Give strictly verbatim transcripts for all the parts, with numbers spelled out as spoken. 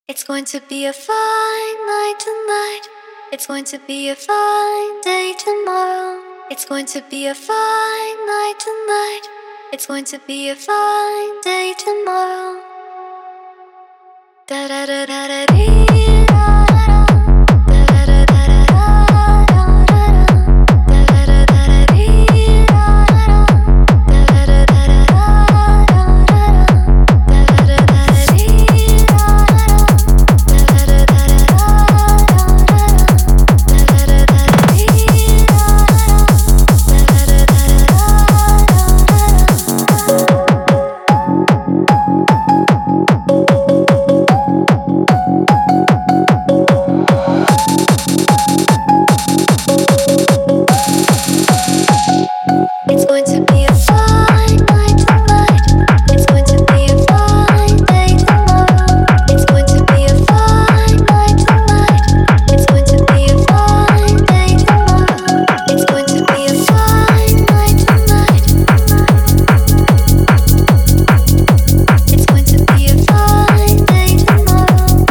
It's going to be a fine night tonight. It's going to be a fine day tomorrow. It's going to be a fine night tonight. It's going to be a fine day tomorrow. Da da da da da dee da da da. Da da da da da da da da. Da da da da da dee da da da. Da da da da da da da da. Da da da da da dee da da da. Da da da da da da da da. Da da da da dee da It's going to be a fine night tonight. It's going to be a fine day tomorrow. It's going to be a fine night tonight. It's going to be a fine day tomorrow. It's going to be a fine night tonight. It's going to be a fine day tomorrow.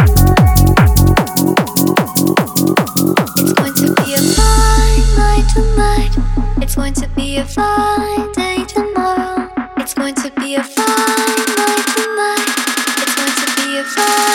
It's going to be a fine night tonight. It's going to be a fine day tomorrow. It's going to be a fine night tonight. It's going to be a fine